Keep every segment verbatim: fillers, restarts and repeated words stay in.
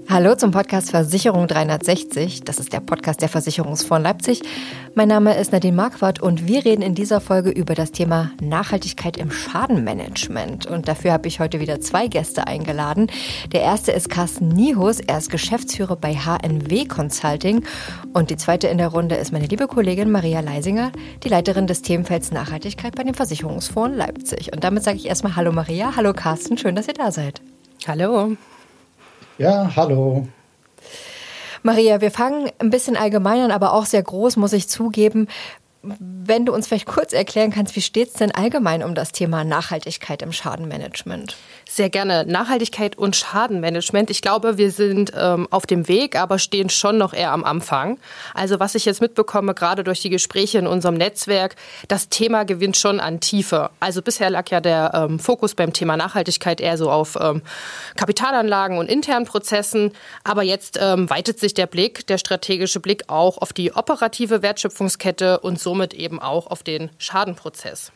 Hallo zum Podcast Versicherung dreihundertsechzig. Das ist der Podcast der Versicherungsfonds Leipzig. Mein Name ist Nadine Marquardt und wir reden in dieser Folge über das Thema Nachhaltigkeit im Schadenmanagement. Und dafür habe ich heute wieder zwei Gäste eingeladen. Der erste ist Carsten Niehus. Er ist Geschäftsführer bei H N W Consulting. Und die zweite in der Runde ist meine liebe Kollegin Maria Leisinger, die Leiterin des Themenfelds Nachhaltigkeit bei dem Versicherungsfonds Leipzig. Und damit sage ich erstmal Hallo Maria, hallo Carsten, schön, dass ihr da seid. Hallo. Ja, hallo. Maria, wir fangen ein bisschen allgemein an, aber auch sehr groß, muss ich zugeben. Wenn du uns vielleicht kurz erklären kannst, wie steht es denn allgemein um das Thema Nachhaltigkeit im Schadenmanagement? Sehr gerne. Nachhaltigkeit und Schadenmanagement. Ich glaube, wir sind ähm, auf dem Weg, aber stehen schon noch eher am Anfang. Also was ich jetzt mitbekomme, gerade durch die Gespräche in unserem Netzwerk, das Thema gewinnt schon an Tiefe. Also bisher lag ja der ähm, Fokus beim Thema Nachhaltigkeit eher so auf ähm, Kapitalanlagen und internen Prozessen. Aber jetzt ähm, weitet sich der Blick, der strategische Blick auch auf die operative Wertschöpfungskette und somit eben auch auf den Schadenprozess.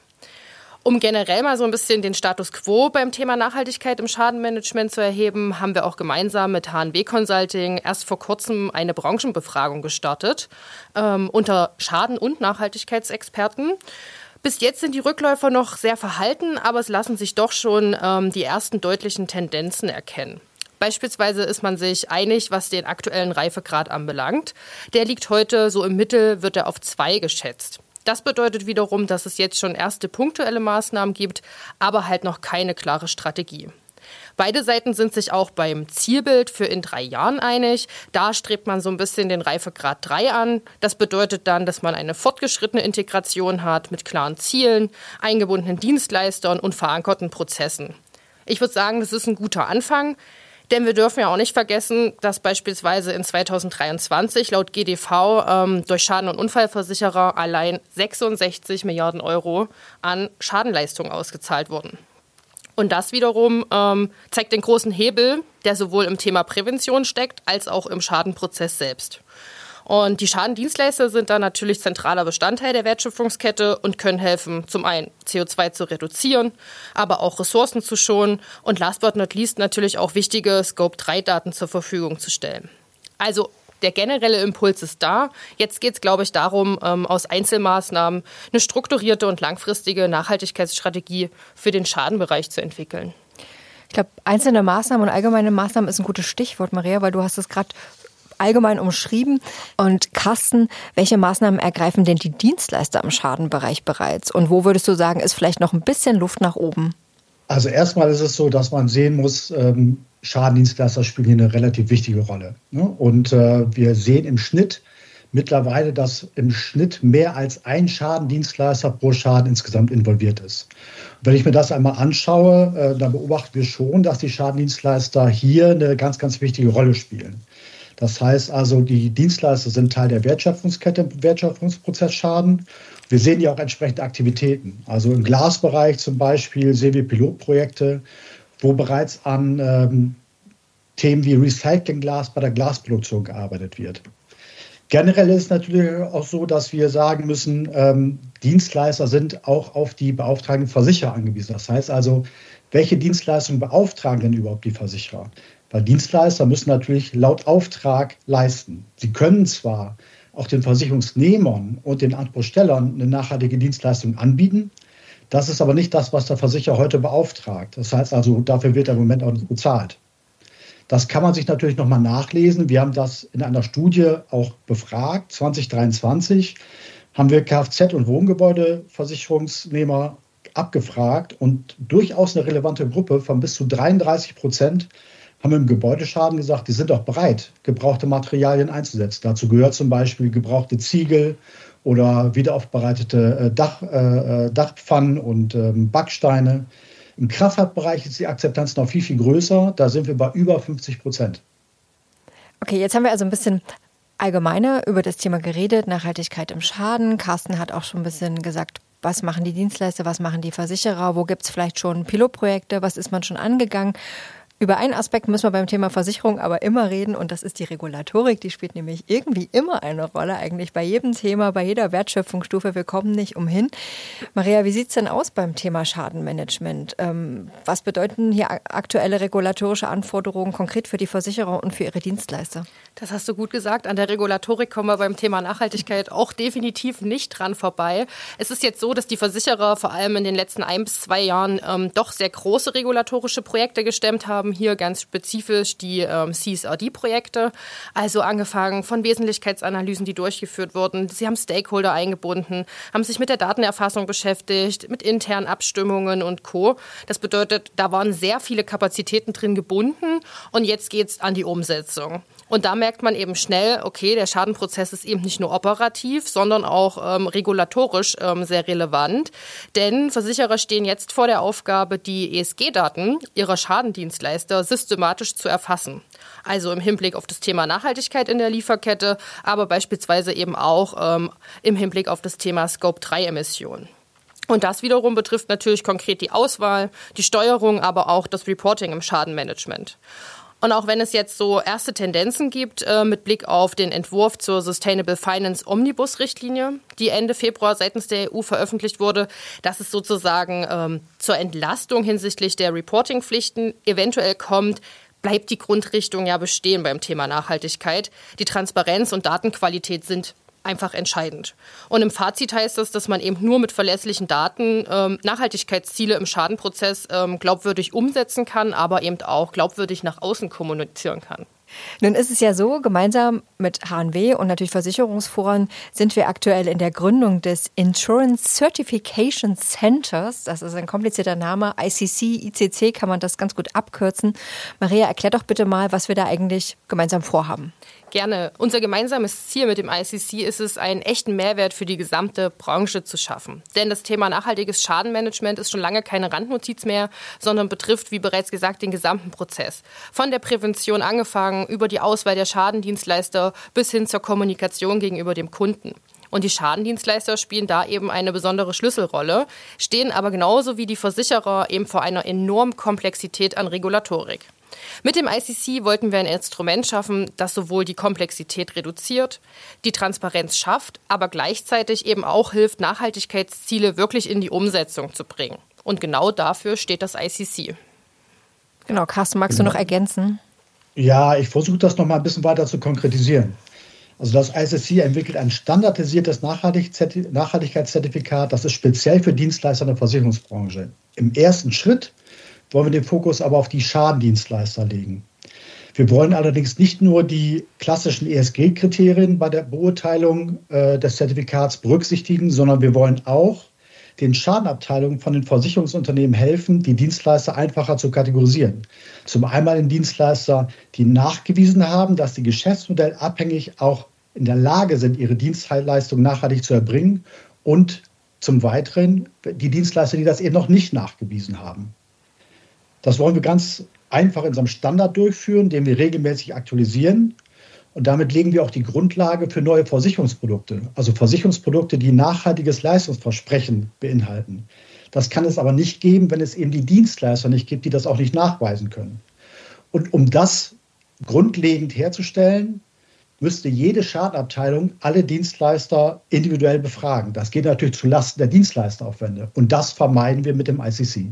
Um generell mal so ein bisschen den Status quo beim Thema Nachhaltigkeit im Schadenmanagement zu erheben, haben wir auch gemeinsam mit H N W Consulting erst vor kurzem eine Branchenbefragung gestartet ähm, unter Schaden- und Nachhaltigkeitsexperten. Bis jetzt sind die Rückläufer noch sehr verhalten, aber es lassen sich doch schon ähm, die ersten deutlichen Tendenzen erkennen. Beispielsweise ist man sich einig, was den aktuellen Reifegrad anbelangt. Der liegt heute so im Mittel, wird er auf zwei geschätzt. Das bedeutet wiederum, dass es jetzt schon erste punktuelle Maßnahmen gibt, aber halt noch keine klare Strategie. Beide Seiten sind sich auch beim Zielbild für in drei Jahren einig. Da strebt man so ein bisschen den Reifegrad drei an. Das bedeutet dann, dass man eine fortgeschrittene Integration hat mit klaren Zielen, eingebundenen Dienstleistern und verankerten Prozessen. Ich würde sagen, das ist ein guter Anfang. Denn wir dürfen ja auch nicht vergessen, dass beispielsweise in zweitausenddreiundzwanzig laut G D V ähm, durch Schaden- und Unfallversicherer allein sechsundsechzig Milliarden Euro an Schadenleistungen ausgezahlt wurden. Und das wiederum ähm, zeigt den großen Hebel, der sowohl im Thema Prävention steckt, als auch im Schadenprozess selbst. Und die Schadendienstleister sind da natürlich zentraler Bestandteil der Wertschöpfungskette und können helfen, zum einen C O zwei zu reduzieren, aber auch Ressourcen zu schonen und last but not least natürlich auch wichtige Scope drei Daten zur Verfügung zu stellen. Also der generelle Impuls ist da. Jetzt geht es, glaube ich, darum, ähm, aus Einzelmaßnahmen eine strukturierte und langfristige Nachhaltigkeitsstrategie für den Schadenbereich zu entwickeln. Ich glaube, einzelne Maßnahmen und allgemeine Maßnahmen ist ein gutes Stichwort, Maria, weil du hast es gerade allgemein umschrieben. Und Carsten, welche Maßnahmen ergreifen denn die Dienstleister im Schadenbereich bereits? Und wo würdest du sagen, ist vielleicht noch ein bisschen Luft nach oben? Also erstmal ist es so, dass man sehen muss, ähm, Schadendienstleister spielen hier eine relativ wichtige Rolle. Ne? Und äh, wir sehen im Schnitt mittlerweile, dass im Schnitt mehr als ein Schadendienstleister pro Schaden insgesamt involviert ist. Und wenn ich mir das einmal anschaue, äh, dann beobachten wir schon, dass die Schadendienstleister hier eine ganz, ganz wichtige Rolle spielen. Das heißt also, die Dienstleister sind Teil der Wertschöpfungskette im Wertschöpfungsprozess Schaden. Wir sehen ja auch entsprechende Aktivitäten. Also im Glasbereich zum Beispiel sehen wir Pilotprojekte, wo bereits an ähm, Themen wie Recyclingglas bei der Glasproduktion gearbeitet wird. Generell ist es natürlich auch so, dass wir sagen müssen, ähm, Dienstleister sind auch auf die beauftragten Versicherer angewiesen. Das heißt also, welche Dienstleistungen beauftragen denn überhaupt die Versicherer? Weil Dienstleister müssen natürlich laut Auftrag leisten. Sie können zwar auch den Versicherungsnehmern und den Anspruchstellern eine nachhaltige Dienstleistung anbieten. Das ist aber nicht das, was der Versicherer heute beauftragt. Das heißt also, dafür wird er im Moment auch nicht bezahlt. Das kann man sich natürlich nochmal nachlesen. Wir haben das in einer Studie auch befragt. zwanzig dreiundzwanzig haben wir Kfz- und Wohngebäudeversicherungsnehmer abgefragt und durchaus eine relevante Gruppe von bis zu dreiunddreißig Prozent haben im Gebäudeschaden gesagt, die sind auch bereit, gebrauchte Materialien einzusetzen. Dazu gehört zum Beispiel gebrauchte Ziegel oder wiederaufbereitete Dach, äh, Dachpfannen und ähm, Backsteine. Im Kraftfahrtbereich ist die Akzeptanz noch viel, viel größer. Da sind wir bei über fünfzig Prozent. Okay, jetzt haben wir also ein bisschen allgemeiner über das Thema geredet, Nachhaltigkeit im Schaden. Carsten hat auch schon ein bisschen gesagt, was machen die Dienstleister, was machen die Versicherer, wo gibt es vielleicht schon Pilotprojekte, was ist man schon angegangen. Über einen Aspekt müssen wir beim Thema Versicherung aber immer reden und das ist die Regulatorik. Die spielt nämlich irgendwie immer eine Rolle, eigentlich bei jedem Thema, bei jeder Wertschöpfungsstufe. Wir kommen nicht umhin. Maria, wie sieht es denn aus beim Thema Schadenmanagement? Ähm, was bedeuten hier aktuelle regulatorische Anforderungen konkret für die Versicherer und für ihre Dienstleister? Das hast du gut gesagt. An der Regulatorik kommen wir beim Thema Nachhaltigkeit auch definitiv nicht dran vorbei. Es ist jetzt so, dass die Versicherer vor allem in den letzten ein bis zwei Jahren ähm, doch sehr große regulatorische Projekte gestemmt haben. Hier ganz spezifisch die ähm, C S R D-Projekte, also angefangen von Wesentlichkeitsanalysen, die durchgeführt wurden. Sie haben Stakeholder eingebunden, haben sich mit der Datenerfassung beschäftigt, mit internen Abstimmungen und Co. Das bedeutet, da waren sehr viele Kapazitäten drin gebunden und jetzt geht es an die Umsetzung. Und da merkt man eben schnell, okay, der Schadenprozess ist eben nicht nur operativ, sondern auch ähm, regulatorisch ähm, sehr relevant. Denn Versicherer stehen jetzt vor der Aufgabe, die E S G-Daten ihrer Schadendienstleister systematisch zu erfassen. Also im Hinblick auf das Thema Nachhaltigkeit in der Lieferkette, aber beispielsweise eben auch ähm, im Hinblick auf das Thema Scope drei Emissionen. Und das wiederum betrifft natürlich konkret die Auswahl, die Steuerung, aber auch das Reporting im Schadenmanagement. Und auch wenn es jetzt so erste Tendenzen gibt äh, mit Blick auf den Entwurf zur Sustainable Finance Omnibus-Richtlinie, die Ende Februar seitens der E U veröffentlicht wurde, dass es sozusagen ähm, zur Entlastung hinsichtlich der Reporting-Pflichten eventuell kommt, bleibt die Grundrichtung ja bestehen beim Thema Nachhaltigkeit. Die Transparenz und Datenqualität sind einfach entscheidend. Und im Fazit heißt es, dass man eben nur mit verlässlichen Daten ähm, Nachhaltigkeitsziele im Schadenprozess ähm, glaubwürdig umsetzen kann, aber eben auch glaubwürdig nach außen kommunizieren kann. Nun ist es ja so, gemeinsam mit H N W und natürlich Versicherungsforen sind wir aktuell in der Gründung des Insurance Certification Centers. Das ist ein komplizierter Name. I C C, I C C kann man das ganz gut abkürzen. Maria, erklär doch bitte mal, was wir da eigentlich gemeinsam vorhaben. Gerne. Unser gemeinsames Ziel mit dem I C C ist es, einen echten Mehrwert für die gesamte Branche zu schaffen. Denn das Thema nachhaltiges Schadenmanagement ist schon lange keine Randnotiz mehr, sondern betrifft, wie bereits gesagt, den gesamten Prozess. Von der Prävention angefangen, über die Auswahl der Schadendienstleister bis hin zur Kommunikation gegenüber dem Kunden. Und die Schadendienstleister spielen da eben eine besondere Schlüsselrolle, stehen aber genauso wie die Versicherer eben vor einer enormen Komplexität an Regulatorik. Mit dem I C C wollten wir ein Instrument schaffen, das sowohl die Komplexität reduziert, die Transparenz schafft, aber gleichzeitig eben auch hilft, Nachhaltigkeitsziele wirklich in die Umsetzung zu bringen. Und genau dafür steht das I C C. Genau, Carsten, magst du noch ergänzen? Ja, ich versuche das noch mal ein bisschen weiter zu konkretisieren. Also das I C C entwickelt ein standardisiertes Nachhaltigkeitszertifikat, das ist speziell für Dienstleister in der Versicherungsbranche. Im ersten Schritt wollen wir den Fokus aber auf die Schadendienstleister legen. Wir wollen allerdings nicht nur die klassischen E S G-Kriterien bei der Beurteilung äh, des Zertifikats berücksichtigen, sondern wir wollen auch den Schadenabteilungen von den Versicherungsunternehmen helfen, die Dienstleister einfacher zu kategorisieren. Zum einen den Dienstleister, die nachgewiesen haben, dass sie geschäftsmodellabhängig auch in der Lage sind, ihre Dienstleistung nachhaltig zu erbringen, und zum Weiteren die Dienstleister, die das eben noch nicht nachgewiesen haben. Das wollen wir ganz einfach in unserem Standard durchführen, den wir regelmäßig aktualisieren. Und damit legen wir auch die Grundlage für neue Versicherungsprodukte, also Versicherungsprodukte, die nachhaltiges Leistungsversprechen beinhalten. Das kann es aber nicht geben, wenn es eben die Dienstleister nicht gibt, die das auch nicht nachweisen können. Und um das grundlegend herzustellen, müsste jede Schadenabteilung alle Dienstleister individuell befragen. Das geht natürlich zulasten der Dienstleisteraufwände. Und das vermeiden wir mit dem I C C.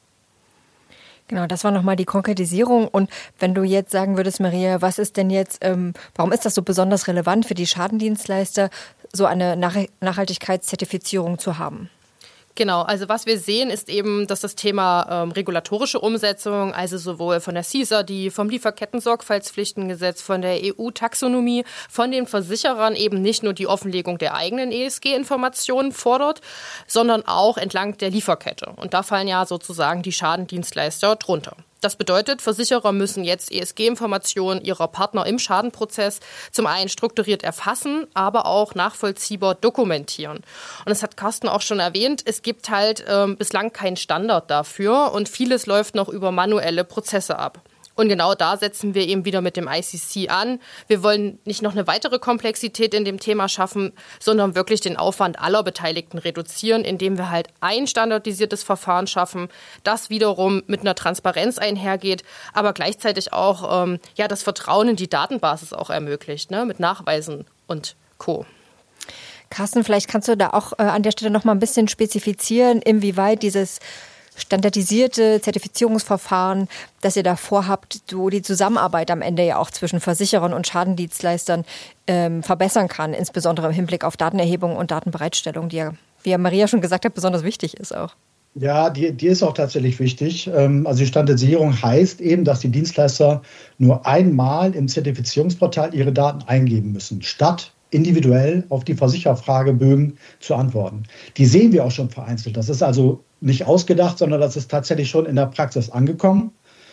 Genau, das war nochmal die Konkretisierung. Und wenn du jetzt sagen würdest, Maria, was ist denn jetzt, ähm, warum ist das so besonders relevant für die Schadendienstleister, so eine Nach- Nachhaltigkeitszertifizierung zu haben? Genau, also was wir sehen, ist eben, dass das Thema ähm, regulatorische Umsetzung, also sowohl von der C S R D, vom Lieferketten-Sorgfaltspflichtengesetz, von der E U-Taxonomie, von den Versicherern eben nicht nur die Offenlegung der eigenen E S G-Informationen fordert, sondern auch entlang der Lieferkette. Und da fallen ja sozusagen die Schadendienstleister drunter. Das bedeutet, Versicherer müssen jetzt E S G-Informationen ihrer Partner im Schadenprozess zum einen strukturiert erfassen, aber auch nachvollziehbar dokumentieren. Und das hat Carsten auch schon erwähnt, es gibt halt ähm, bislang keinen Standard dafür und vieles läuft noch über manuelle Prozesse ab. Und genau da setzen wir eben wieder mit dem I C C an. Wir wollen nicht noch eine weitere Komplexität in dem Thema schaffen, sondern wirklich den Aufwand aller Beteiligten reduzieren, indem wir halt ein standardisiertes Verfahren schaffen, das wiederum mit einer Transparenz einhergeht, aber gleichzeitig auch ähm, ja, das Vertrauen in die Datenbasis auch ermöglicht, ne, mit Nachweisen und Co. Carsten, vielleicht kannst du da auch äh, an der Stelle noch mal ein bisschen spezifizieren, inwieweit dieses standardisierte Zertifizierungsverfahren, das ihr da vorhabt, so die Zusammenarbeit am Ende ja auch zwischen Versicherern und Schadendienstleistern ähm, verbessern kann, insbesondere im Hinblick auf Datenerhebung und Datenbereitstellung, die ja, wie ja Maria schon gesagt hat, besonders wichtig ist auch. Ja, die, die ist auch tatsächlich wichtig. Also die Standardisierung heißt eben, dass die Dienstleister nur einmal im Zertifizierungsportal ihre Daten eingeben müssen, statt individuell auf die Versichererfragebögen zu antworten. Die sehen wir auch schon vereinzelt. Das ist also nicht ausgedacht, sondern das ist tatsächlich schon in der Praxis angekommen.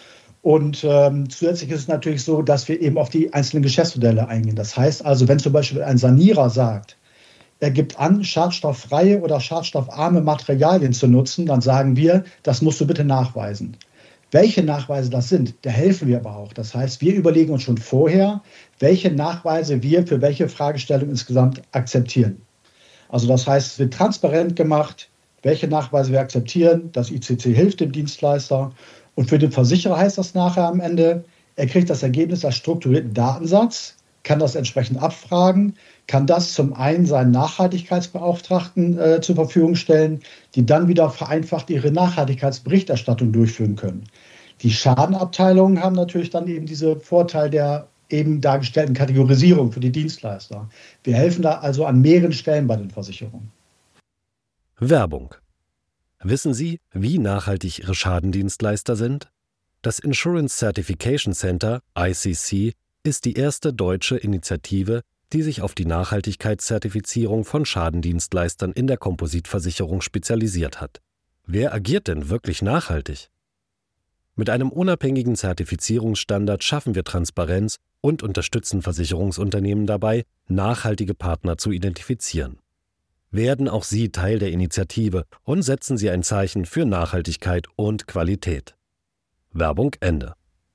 Und ähm, zusätzlich ist es natürlich so, dass wir eben auf die einzelnen Geschäftsmodelle eingehen. Das heißt also, wenn zum Beispiel ein Sanierer sagt, er gibt an, schadstofffreie oder schadstoffarme Materialien zu nutzen, dann sagen wir, das musst du bitte nachweisen. Welche Nachweise das sind, da helfen wir aber auch. Das heißt, wir überlegen uns schon vorher, welche Nachweise wir für welche Fragestellung insgesamt akzeptieren. Also das heißt, es wird transparent gemacht, welche Nachweise wir akzeptieren. Das I C C hilft dem Dienstleister. Und für den Versicherer heißt das nachher am Ende, er kriegt das Ergebnis als strukturierten Datensatz, kann das entsprechend abfragen, kann das zum einen seinen Nachhaltigkeitsbeauftragten äh, zur Verfügung stellen, die dann wieder vereinfacht ihre Nachhaltigkeitsberichterstattung durchführen können. Die Schadenabteilungen haben natürlich dann eben diesen Vorteil der eben dargestellten Kategorisierung für die Dienstleister. Wir helfen da also an mehreren Stellen bei den Versicherungen. Werbung. Wissen Sie, wie nachhaltig Ihre Schadendienstleister sind? Das Insurance Certification Center, I C C, ist die erste deutsche Initiative, die sich auf die Nachhaltigkeitszertifizierung von Schadendienstleistern in der Kompositversicherung spezialisiert hat. Wer agiert denn wirklich nachhaltig? Mit einem unabhängigen Zertifizierungsstandard schaffen wir Transparenz und unterstützen Versicherungsunternehmen dabei, nachhaltige Partner zu identifizieren. Werden auch Sie Teil der Initiative und setzen Sie ein Zeichen für Nachhaltigkeit und Qualität. Werbung Ende.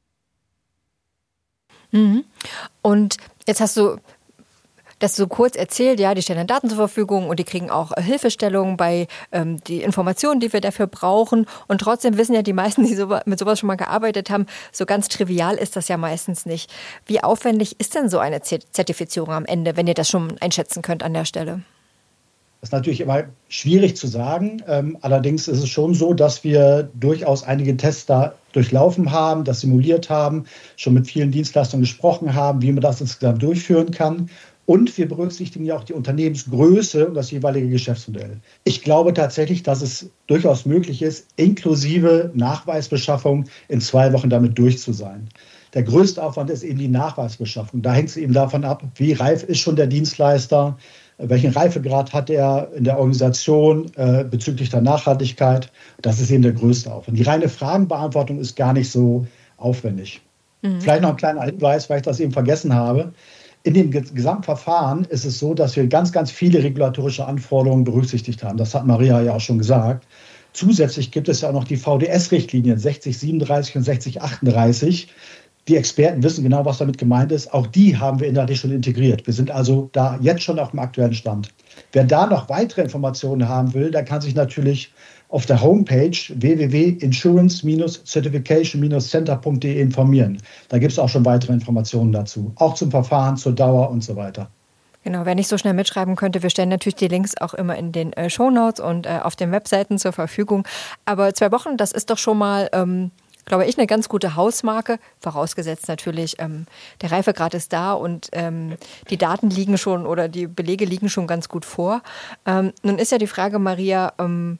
Mhm. Und jetzt hast du das so kurz erzählt, ja, die stellen dann Daten zur Verfügung und die kriegen auch äh, Hilfestellungen bei ähm, die Informationen, die wir dafür brauchen. Und trotzdem wissen ja die meisten, die so, mit sowas schon mal gearbeitet haben, so ganz trivial ist das ja meistens nicht. Wie aufwendig ist denn so eine Zertifizierung am Ende, wenn ihr das schon einschätzen könnt an der Stelle? Das ist natürlich immer schwierig zu sagen. Ähm, allerdings ist es schon so, dass wir durchaus einige Tests da durchlaufen haben, das simuliert haben, schon mit vielen Dienstleistern gesprochen haben, wie man das insgesamt durchführen kann. Und wir berücksichtigen ja auch die Unternehmensgröße und das jeweilige Geschäftsmodell. Ich glaube tatsächlich, dass es durchaus möglich ist, inklusive Nachweisbeschaffung in zwei Wochen damit durch zu sein. Der größte Aufwand ist eben die Nachweisbeschaffung. Da hängt es eben davon ab, wie reif ist schon der Dienstleister, welchen Reifegrad hat er in der Organisation äh, bezüglich der Nachhaltigkeit. Das ist eben der größte Aufwand. Die reine Fragenbeantwortung ist gar nicht so aufwendig. Mhm. Vielleicht noch ein kleiner Hinweis, weil ich das eben vergessen habe. In dem Gesamtverfahren ist es so, dass wir ganz, ganz viele regulatorische Anforderungen berücksichtigt haben. Das hat Maria ja auch schon gesagt. Zusätzlich gibt es ja auch noch die V D S-Richtlinien sechzig siebenunddreißig und sechzig achtunddreißig. Die Experten wissen genau, was damit gemeint ist. Auch die haben wir inhaltlich schon integriert. Wir sind also da jetzt schon auf dem aktuellen Stand. Wer da noch weitere Informationen haben will, der kann sich natürlich auf der Homepage w w w punkt insurance certification center punkt d e informieren. Da gibt es auch schon weitere Informationen dazu, auch zum Verfahren, zur Dauer und so weiter. Genau, wer nicht so schnell mitschreiben könnte, wir stellen natürlich die Links auch immer in den äh, Shownotes und äh, auf den Webseiten zur Verfügung. Aber zwei Wochen, das ist doch schon mal, ähm, glaube ich, eine ganz gute Hausmarke, vorausgesetzt natürlich, ähm, der Reifegrad ist da und ähm, die Daten liegen schon oder die Belege liegen schon ganz gut vor. Ähm, nun ist ja die Frage, Maria, ähm,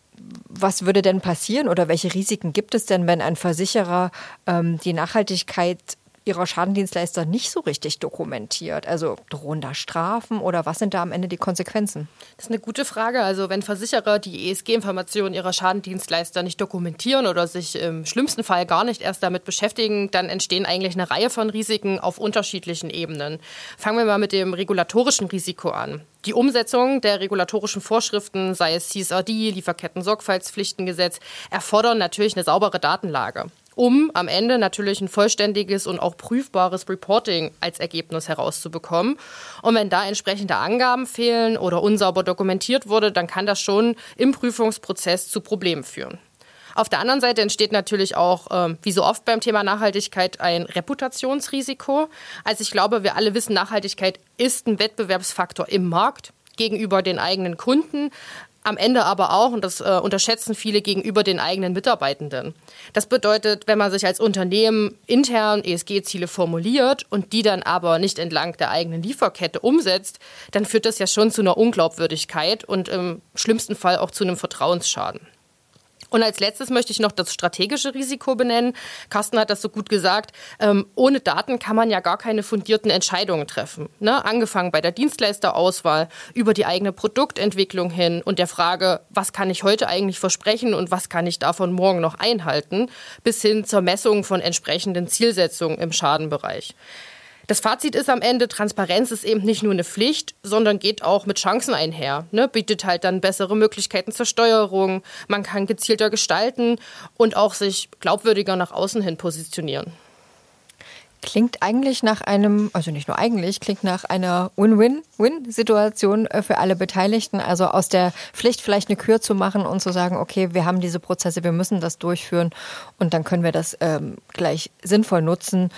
was würde denn passieren oder welche Risiken gibt es denn, wenn ein Versicherer ähm, die Nachhaltigkeit ihrer Schadendienstleister nicht so richtig dokumentiert? Also drohen da Strafen oder was sind da am Ende die Konsequenzen? Das ist eine gute Frage. Also wenn Versicherer die E S G-Informationen ihrer Schadendienstleister nicht dokumentieren oder sich im schlimmsten Fall gar nicht erst damit beschäftigen, dann entstehen eigentlich eine Reihe von Risiken auf unterschiedlichen Ebenen. Fangen wir mal mit dem regulatorischen Risiko an. Die Umsetzung der regulatorischen Vorschriften, sei es C S R D, Lieferketten-Sorgfaltspflichtengesetz, erfordern natürlich eine saubere Datenlage. um am Ende natürlich ein vollständiges und auch prüfbares Reporting als Ergebnis herauszubekommen. Und wenn da entsprechende Angaben fehlen oder unsauber dokumentiert wurde, dann kann das schon im Prüfungsprozess zu Problemen führen. Auf der anderen Seite entsteht natürlich auch, ähm, wie so oft beim Thema Nachhaltigkeit, ein Reputationsrisiko. Also ich glaube, wir alle wissen, Nachhaltigkeit ist ein Wettbewerbsfaktor im Markt gegenüber den eigenen Kunden. Am Ende aber auch, und das äh, unterschätzen viele, gegenüber den eigenen Mitarbeitenden. Das bedeutet, wenn man sich als Unternehmen intern E S G-Ziele formuliert und die dann aber nicht entlang der eigenen Lieferkette umsetzt, dann führt das ja schon zu einer Unglaubwürdigkeit und im schlimmsten Fall auch zu einem Vertrauensschaden. Und als letztes möchte ich noch das strategische Risiko benennen. Carsten hat das so gut gesagt. Ähm, ohne Daten kann man ja gar keine fundierten Entscheidungen treffen. Ne? Angefangen bei der Dienstleisterauswahl, über die eigene Produktentwicklung hin und der Frage, was kann ich heute eigentlich versprechen und was kann ich davon morgen noch einhalten, bis hin zur Messung von entsprechenden Zielsetzungen im Schadenbereich. Das Fazit ist am Ende, Transparenz ist eben nicht nur eine Pflicht, sondern geht auch mit Chancen einher. Ne? Bietet halt dann bessere Möglichkeiten zur Steuerung, man kann gezielter gestalten und auch sich glaubwürdiger nach außen hin positionieren. Klingt eigentlich nach einem, also nicht nur eigentlich, klingt nach einer Win-Win-Win-Situation für alle Beteiligten. Also aus der Pflicht vielleicht eine Kür zu machen und zu sagen, okay, wir haben diese Prozesse, wir müssen das durchführen und dann können wir das ähm, gleich sinnvoll nutzen,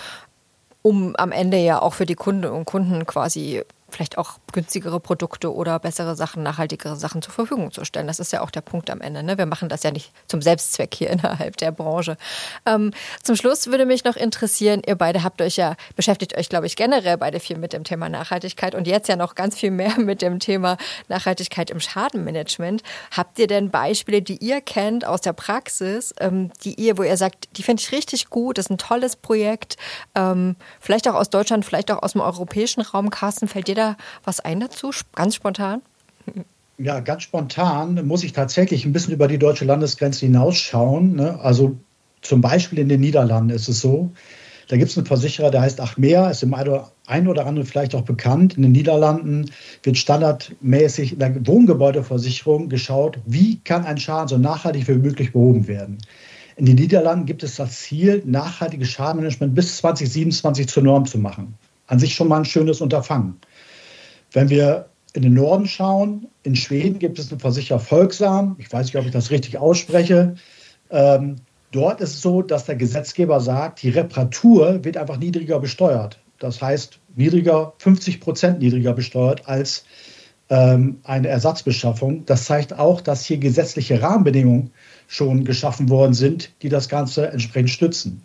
um am Ende ja auch für die Kundinnen und Kunden quasi vielleicht auch günstigere Produkte oder bessere Sachen, nachhaltigere Sachen zur Verfügung zu stellen. Das ist ja auch der Punkt am Ende. Ne? Wir machen das ja nicht zum Selbstzweck hier innerhalb der Branche. Ähm, zum Schluss würde mich noch interessieren, ihr beide habt euch ja, beschäftigt euch, glaube ich, generell beide viel mit dem Thema Nachhaltigkeit und jetzt ja noch ganz viel mehr mit dem Thema Nachhaltigkeit im Schadenmanagement. Habt ihr denn Beispiele, die ihr kennt aus der Praxis, ähm, die ihr, wo ihr sagt, die finde ich richtig gut, das ist ein tolles Projekt, ähm, vielleicht auch aus Deutschland, vielleicht auch aus dem europäischen Raum. Carsten, fällt dir da was ein dazu, ganz spontan? Ja, ganz spontan muss ich tatsächlich ein bisschen über die deutsche Landesgrenze hinausschauen. Ne? Also zum Beispiel in den Niederlanden ist es so, da gibt es einen Versicherer, der heißt Achmea, ist dem einen oder anderen vielleicht auch bekannt. In den Niederlanden wird standardmäßig in der Wohngebäudeversicherung geschaut, wie kann ein Schaden so nachhaltig wie möglich behoben werden. In den Niederlanden gibt es das Ziel, nachhaltiges Schadenmanagement bis zwanzig siebenundzwanzig zur Norm zu machen. An sich schon mal ein schönes Unterfangen. Wenn wir in den Norden schauen, in Schweden gibt es einen Versicherer Folksam. Ich weiß nicht, ob ich das richtig ausspreche. Ähm, dort ist es so, dass der Gesetzgeber sagt, die Reparatur wird einfach niedriger besteuert. Das heißt, niedriger, fünfzig Prozent niedriger besteuert als ähm, eine Ersatzbeschaffung. Das zeigt auch, dass hier gesetzliche Rahmenbedingungen schon geschaffen worden sind, die das Ganze entsprechend stützen.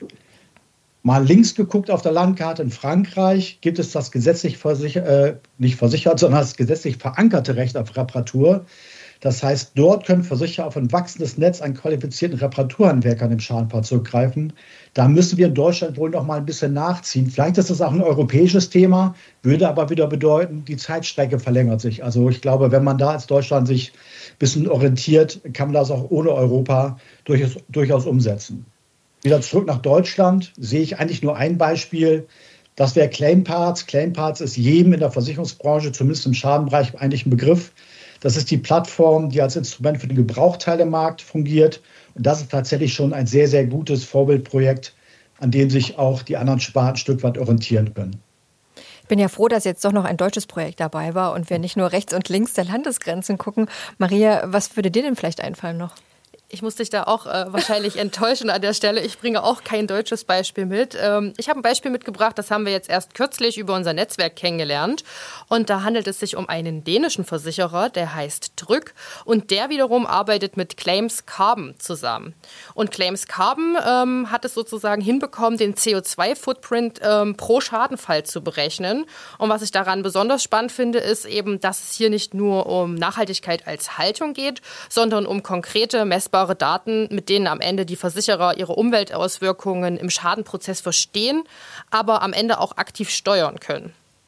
Mal links geguckt auf der Landkarte in Frankreich gibt es das gesetzlich versichert, äh, nicht versichert, sondern das gesetzlich verankerte Recht auf Reparatur. Das heißt, dort können Versicherer auf ein wachsendes Netz an qualifizierten Reparaturhandwerkern im Schadenfall zurückgreifen. Da müssen wir in Deutschland wohl noch mal ein bisschen nachziehen. Vielleicht ist das auch ein europäisches Thema, würde aber wieder bedeuten, die Zeitstrecke verlängert sich. Also ich glaube, wenn man da als Deutschland sich ein bisschen orientiert, kann man das auch ohne Europa durchaus, durchaus umsetzen. Wieder zurück nach Deutschland sehe ich eigentlich nur ein Beispiel. Das wäre Claimparts. Claimparts ist jedem in der Versicherungsbranche, zumindest im Schadenbereich, eigentlich ein Begriff. Das ist die Plattform, die als Instrument für den Gebrauchteilemarkt fungiert. Und das ist tatsächlich schon ein sehr, sehr gutes Vorbildprojekt, an dem sich auch die anderen Sparten ein Stück weit orientieren können. Ich bin ja froh, dass jetzt doch noch ein deutsches Projekt dabei war und wir nicht nur rechts und links der Landesgrenzen gucken. Maria, was würde dir denn vielleicht einfallen noch? Ich muss dich da auch äh, wahrscheinlich enttäuschen an der Stelle. Ich bringe auch kein deutsches Beispiel mit. Ähm, ich habe ein Beispiel mitgebracht, das haben wir jetzt erst kürzlich über unser Netzwerk kennengelernt. Und da handelt es sich um einen dänischen Versicherer, der heißt Tryg. Und der wiederum arbeitet mit Claims Carbon zusammen. Und Claims Carbon ähm, hat es sozusagen hinbekommen, den C O zwei Footprint ähm, pro Schadenfall zu berechnen. Und was ich daran besonders spannend finde, ist eben, dass es hier nicht nur um Nachhaltigkeit als Haltung geht, sondern um konkrete, messbare Daten, mit denen am Ende die Versicherer ihre Umweltauswirkungen im Schadenprozess verstehen, aber am Ende auch aktiv steuern können.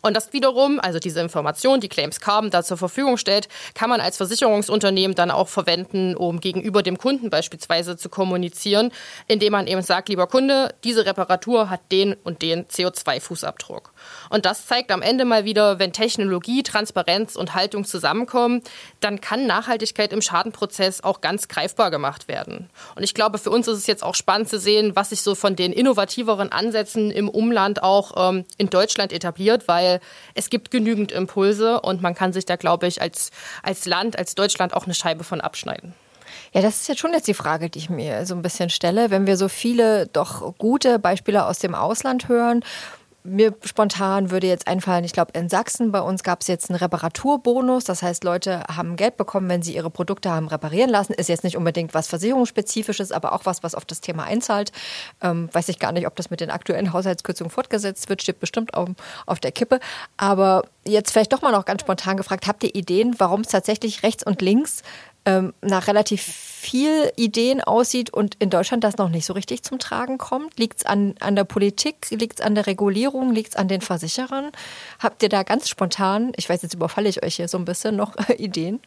Und das wiederum, also diese Information, die Claims Carbon da zur Verfügung stellt, kann man als Versicherungsunternehmen dann auch verwenden, um gegenüber dem Kunden beispielsweise zu kommunizieren, indem man eben sagt, lieber Kunde, diese Reparatur hat den und den C O zwei Fußabdruck. Und das zeigt am Ende mal wieder, wenn Technologie, Transparenz und Haltung zusammenkommen, dann kann Nachhaltigkeit im Schadenprozess auch ganz greifbar gemacht werden. Und ich glaube, für uns ist es jetzt auch spannend zu sehen, was sich so von den innovativeren Ansätzen im Umland auch ähm, in Deutschland etabliert, weil es gibt genügend Impulse und man kann sich da, glaube ich, als, als Land, als Deutschland auch eine Scheibe von abschneiden. Ja, das ist jetzt schon jetzt die Frage, die ich mir so ein bisschen stelle. Wenn wir so viele doch gute Beispiele aus dem Ausland hören, mir spontan würde jetzt einfallen, ich glaube in Sachsen bei uns gab es jetzt einen Reparaturbonus. Das heißt, Leute haben Geld bekommen, wenn sie ihre Produkte haben reparieren lassen. Ist jetzt nicht unbedingt was Versicherungsspezifisches, aber auch was, was auf das Thema einzahlt. Ähm, weiß ich gar nicht, ob das mit den aktuellen Haushaltskürzungen fortgesetzt wird. Steht bestimmt auf, auf der Kippe. Aber jetzt vielleicht doch mal noch ganz spontan gefragt, habt ihr Ideen, warum es tatsächlich rechts und links ähm, nach relativ viel Ideen aussieht und in Deutschland das noch nicht so richtig zum Tragen kommt? Liegt es an, an der Politik? Liegt es an der Regulierung? Liegt es an den Versicherern? Habt ihr da ganz spontan, ich weiß, jetzt überfalle ich euch hier so ein bisschen, noch Ideen?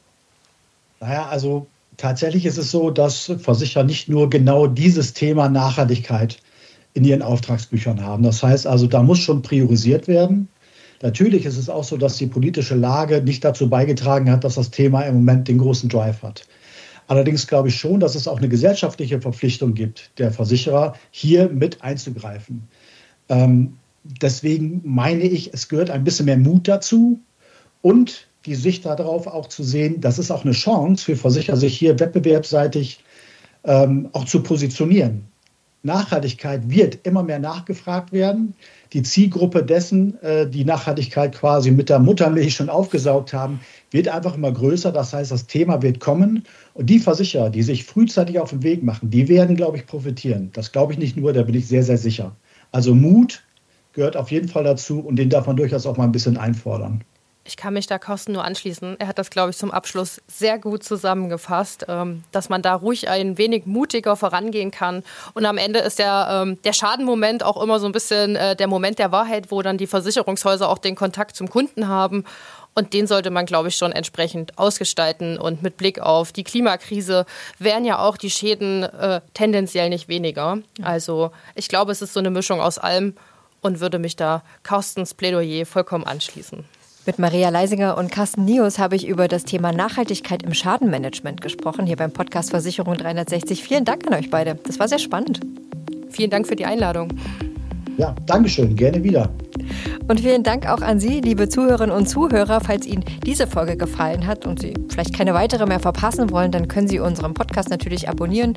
Naja, also tatsächlich ist es so, dass Versicherer nicht nur genau dieses Thema Nachhaltigkeit in ihren Auftragsbüchern haben. Das heißt also, da muss schon priorisiert werden. Natürlich ist es auch so, dass die politische Lage nicht dazu beigetragen hat, dass das Thema im Moment den großen Drive hat. Allerdings glaube ich schon, dass es auch eine gesellschaftliche Verpflichtung gibt, der Versicherer hier mit einzugreifen. Ähm, deswegen meine ich, es gehört ein bisschen mehr Mut dazu und die Sicht darauf auch zu sehen, das ist auch eine Chance für Versicherer, sich hier wettbewerbsseitig ähm, auch zu positionieren. Nachhaltigkeit wird immer mehr nachgefragt werden. Die Zielgruppe dessen, äh, die Nachhaltigkeit quasi mit der Muttermilch schon aufgesaugt haben, wird einfach immer größer. Das heißt, das Thema wird kommen. Und die Versicherer, die sich frühzeitig auf den Weg machen, die werden, glaube ich, profitieren. Das glaube ich nicht nur, da bin ich sehr, sehr sicher. Also Mut gehört auf jeden Fall dazu und den darf man durchaus auch mal ein bisschen einfordern. Ich kann mich da Carsten nur anschließen. Er hat das, glaube ich, zum Abschluss sehr gut zusammengefasst, dass man da ruhig ein wenig mutiger vorangehen kann. Und am Ende ist der, der Schadenmoment auch immer so ein bisschen der Moment der Wahrheit, wo dann die Versicherungshäuser auch den Kontakt zum Kunden haben. Und den sollte man, glaube ich, schon entsprechend ausgestalten. Und mit Blick auf die Klimakrise wären ja auch die Schäden äh, tendenziell nicht weniger. Also ich glaube, es ist so eine Mischung aus allem und würde mich da Carstens Plädoyer vollkommen anschließen. Mit Maria Leisinger und Carsten Nius habe ich über das Thema Nachhaltigkeit im Schadenmanagement gesprochen, hier beim Podcast Versicherung dreihundertsechzig. Vielen Dank an euch beide. Das war sehr spannend. Vielen Dank für die Einladung. Ja, Dankeschön. Gerne wieder. Und vielen Dank auch an Sie, liebe Zuhörerinnen und Zuhörer. Falls Ihnen diese Folge gefallen hat und Sie vielleicht keine weitere mehr verpassen wollen, dann können Sie unseren Podcast natürlich abonnieren.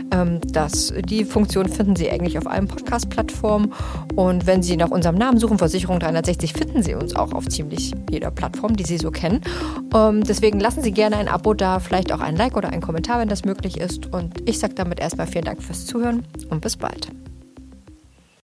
Das, die Funktion finden Sie eigentlich auf allen Podcast-Plattformen. Und wenn Sie nach unserem Namen suchen, Versicherung dreihundertsechzig, finden Sie uns auch auf ziemlich jeder Plattform, die Sie so kennen. Deswegen lassen Sie gerne ein Abo da, vielleicht auch ein Like oder einen Kommentar, wenn das möglich ist. Und ich sage damit erstmal vielen Dank fürs Zuhören und bis bald.